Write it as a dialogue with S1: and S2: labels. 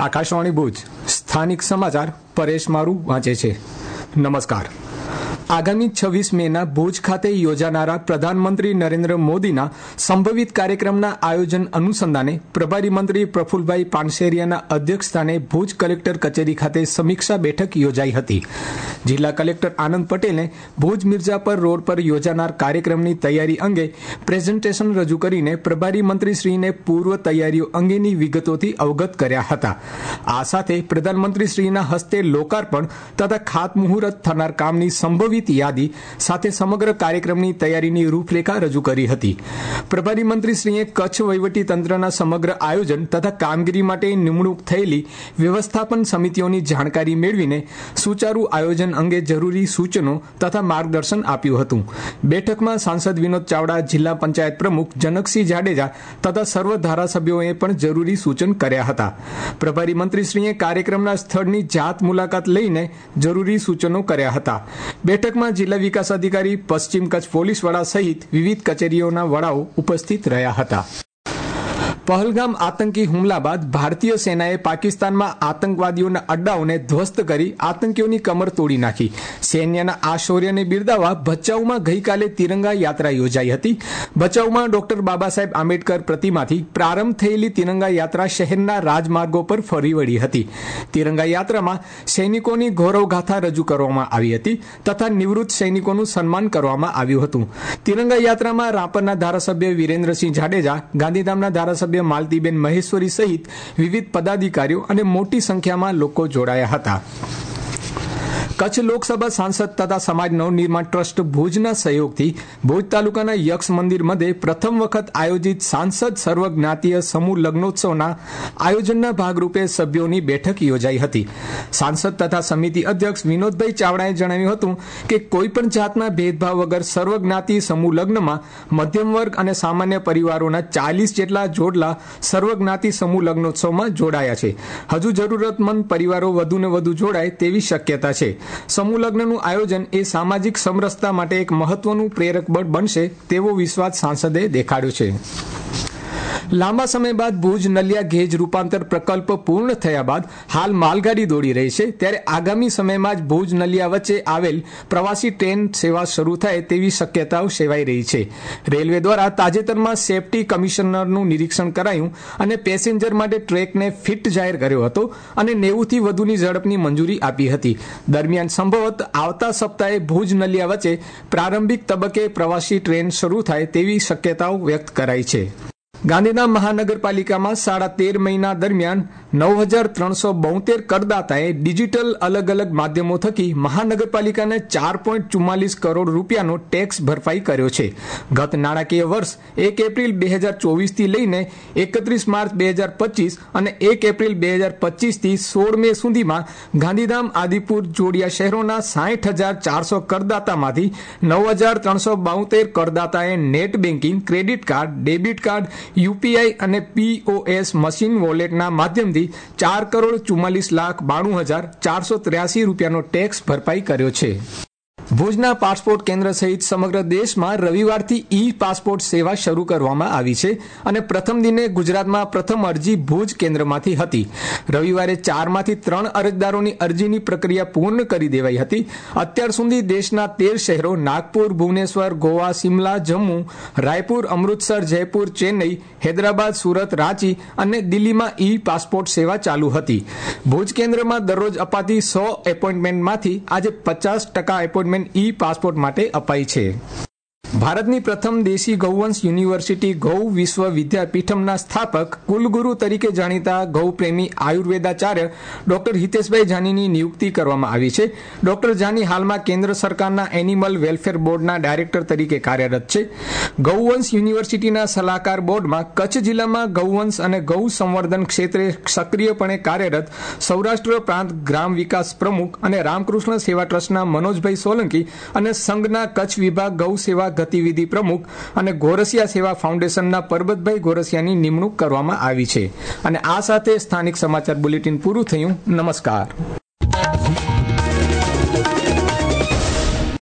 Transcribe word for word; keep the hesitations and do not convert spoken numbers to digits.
S1: આકાશવાણી ભુજ સ્થાનિક સમાચાર પરેશ મારું વાંચે છે. નમસ્કાર. આગામી છવ્વીસ મેના ભુજ ખાતે યોજાનારા પ્રધાનમંત્રી નરેન્દ્ર મોદીના સંભવિત કાર્યક્રમના આયોજન અનુસંધાને પ્રભારી મંત્રી પ્રફુલભાઈ પાનસેરિયાના અધ્યક્ષસ્થાને ભુજ કલેક્ટર કચેરી ખાતે સમીક્ષા બેઠક યોજાઈ હતી. જિલ્લા કલેક્ટર આનંદ પટેલે ભુજ મિર્જાપર રોડ પર યોજાનાર કાર્યક્રમની તૈયારી અંગે પ્રેઝન્ટેશન રજૂ કરીને પ્રભારી મંત્રીશ્રીને પૂર્વ તૈયારીઓ અંગેની વિગતોથી અવગત કર્યા હતા. આ સાથે પ્રધાનમંત્રીશ્રીના હસ્તે લોકાર્પણ તથા ખાતમુહૂર્ત થનાર કામની સંભવિત યાદી સાથે સમગ્ર કાર્યક્રમની તૈયારીની રૂપરેખા રજૂ કરી હતી. પ્રભારી મંત્રીશ્રીએ કચ્છ વહીવટી તંત્રના સમગ્ર આયોજન તથા કામગીરી માટે નિમણૂક થયેલી વ્યવસ્થાપન સમિતિઓની જાણકારી મેળવીને સુચારુ આયોજન અંગે જરૂરી સૂચનો તથા માર્ગદર્શન આપ્યું હતું. બેઠકમાં સાંસદ વિનોદ ચાવડા, જિલ્લા પંચાયત પ્રમુખ જનકસિંહ જાડેજા તથા સર્વ ધારાસભ્યોએ પણ જરૂરી સૂચન કર્યા હતા. પ્રભારી મંત્રીશ્રીએ કાર્યક્રમના સ્થળની જાત મુલાકાત લઈને જરૂરી સૂચનો કર્યા હતા. બેઠકમાં જિલ્લા વિકાસ અધિકારી, પશ્ચિમ કચ્છ પોલીસ વડા સહિત વિવિધ કચેરીઓના વડાઓ ઉપસ્થિત રહ્યા હતા. પહલગામ આતંકી હુમલા બાદ ભારતીય સેનાએ પાકિસ્તાનમાં આતંકવાદીઓના અડ્ડાઓને ધ્વસ્ત કરી આતંકીઓની કમર તોડી નાખી. સૈન્યના આ શૌર્યને બિરદાવવા ભચાઉમાં ગઈકાલે તિરંગા યાત્રા યોજાઈ હતી. ભચાઉમાં ડોક્ટર બાબા સાહેબ આંબેડકર પ્રતિમાથી પ્રારંભ થયેલી તિરંગા યાત્રા શહેરના રાજમાર્ગો પર ફરી વળી હતી. તિરંગા યાત્રામાં સૈનિકોની ગૌરવગાથા રજૂ કરવામાં આવી હતી તથા નિવૃત્ત સૈનિકોનું સન્માન કરવામાં આવ્યું હતું. તિરંગા યાત્રામાં રાપરના ધારાસભ્ય વિરેન્દ્રસિંહ જાડેજા, ગાંધીધામના ધારાસભ્ય માલતીબેન મહેશ્વરી સહિત વિવિધ પદાધિકારીઓ અને મોટી સંખ્યામાં લોકો જોડાયા હતા. કચ્છ લોકસભા સાંસદ તથા સમાજ નવનિર્માણ ટ્રસ્ટ ભુજના સહયોગથી ભુજ તાલુકાના યક્ષ મંદિર મધ્યે પ્રથમ વખત આયોજિત સાંસદ સર્વજ્ઞાતીય સમૂહ લગ્નોત્સવના આયોજનના ભાગરૂપે સભ્યોની બેઠક યોજાઈ હતી. સાંસદ તથા સમિતિ અધ્યક્ષ વિનોદભાઈ ચાવડાએ જણાવ્યું હતું કે કોઈપણ જાતના ભેદભાવ વગર સર્વજ્ઞાતી સમૂહ લગ્નમાં મધ્યમ વર્ગ અને સામાન્ય પરિવારોના ચાલીસ જેટલા જોડલા સર્વજ્ઞાતી સમૂહ લગ્નોત્સવમાં જોડાયા છે. હજુ જરૂરતમંદ પરિવારો વધુને વધુ જોડાય તેવી શક્યતા છે. સમૂહ લગ્નનું આયોજન એ સામાજિક સમરસતા માટે એક મહત્વનું પ્રેરક બળ બનશે તેવો વિશ્વાસ સાંસદે દેખાડ્યો છે. લાંબા સમય બાદ ભુજ નલિયા ગેજ રૂપાંતર પ્રકલ્પ પૂર્ણ થયા બાદ હાલ માલગાડી દોડી રહી છે, ત્યારે આગામી સમયમાં જ ભુજ નલિયા વચ્ચે આવેલ પ્રવાસી ટ્રેન સેવા શરૂ થાય તેવી શક્યતાઓ સેવાઈ રહી છે. રેલવે દ્વારા તાજેતરમાં સેફટી કમિશનરનું નિરીક્ષણ કરાયું અને પેસેન્જર માટે ટ્રેકને ફિટ જાહેર કર્યો હતો અને નેવુંથી વધુની ઝડપની મંજૂરી આપી હતી. દરમિયાન સંભવત આવતા સપ્તાહે ભુજ નલિયા વચ્ચે પ્રારંભિક તબક્કે પ્રવાસી ટ્રેન શરૂ થાય તેવી શક્યતાઓ વ્યક્ત કરાઈ છે. ગાંધીધામ મહાનગરપાલિકામાં સાડા તેર મહિના દરમિયાન નવ હજાર ત્રણસો બોતેર કરદાતાએ ડિજિટલ અલગ અલગ માધ્યમો થકી મહાનગરપાલિકાને ચાર પોઈન્ટ ચુમ્માલીસ કરોડ રૂપિયાનો ટેક્સ ભરપાઈ કર્યો છે. ગત નાણાકીય વર્ષ એક એપ્રિલ બે હજાર ચોવીસથી લઈને એકત્રીસ માર્ચ બે હજાર પચીસ અને એક એપ્રિલ બે હજાર પચીસથી સોળ મે સુધીમાં ગાંધીધામ, આદિપુર, જોડિયા શહેરોના સાઠ હજાર ચારસો કરદાતામાંથી નવ હજાર ત્રણસો બોતેર કરદાતાએ net banking, credit card, debit card, UPI અને પીઓએસ મશીન વોલેટના માધ્યમથી ચાર કરોડ ચુમ્માલીસ લાખ બાણું હજાર ચારસો ત્ર્યાસી રૂપિયાનો ટેક્સ ભરપાઈ કર્યો છે. ભુજના પાસપોર્ટ કેન્દ્ર સહિત સમગ્ર દેશમાં રવિવારથી ઈ પાસપોર્ટ સેવા શરૂ કરવામાં આવી છે અને પ્રથમ દિને ગુજરાતમાં પ્રથમ અરજી ભુજ કેન્દ્રમાંથી હતી. રવિવારે ચારમાંથી ત્રણ અરજદારોની અરજીની પ્રક્રિયા પૂર્ણ કરી દેવાઈ હતી. અત્યાર સુધી દેશના તેર શહેરો નાગપુર, ભુવનેશ્વર, ગોવા, સિમલા, જમ્મુ, રાયપુર, અમૃતસર, જયપુર, ચેન્નઈ, હૈદરાબાદ, સુરત, રાંચી અને દિલ્હીમાં ઈ પાસપોર્ટ સેવા ચાલુ હતી. ભુજ કેન્દ્રમાં દરરોજ અપાતી સો એપોઇન્ટમેન્ટમાંથી આજે પચાસ ટકા એપોઇન્ટમેન્ટ ઈ પાસપોર્ટ માટે અપાય છે. ભારતની પ્રથમ દેશી ગૌવંશ યુનિવર્સિટી ગૌ વિશ્વ વિદ્યાપીઠમના સ્થાપક કુલગુરુ તરીકે જાણીતા ગૌપ્રેમી આયુર્વેદાચાર્ય ડોક્ટર હિતેશભાઈ જાનીની નિયુક્તિ કરવામાં આવી છે. ડોક્ટર જાની હાલમાં કેન્દ્ર સરકારના એનિમલ વેલફેર બોર્ડના ડાયરેક્ટર તરીકે કાર્યરત છે. ગૌવંશ યુનિવર્સિટીના સલાહકાર બોર્ડમાં કચ્છ જિલ્લામાં ગૌવંશ અને ગૌ સંવર્ધન ક્ષેત્રે સક્રિયપણે કાર્યરત સૌરાષ્ટ્ર પ્રાંત ગ્રામ વિકાસ પ્રમુખ અને રામકૃષ્ણ સેવા ટ્રસ્ટના મનોજભાઈ સોલંકી અને સંઘના કચ્છ વિભાગ ગૌ સેવા ગતિવિધિ પ્રમુખ અને ગોરસિયા સેવા ફાઉન્ડેશનના પરબતભાઈ ગોરસિયાની નિમણૂક કરવામાં આવી છે. અને આ સાથે સ્થાનિક સમાચાર બુલેટિન પૂરું થયું. નમસ્કાર.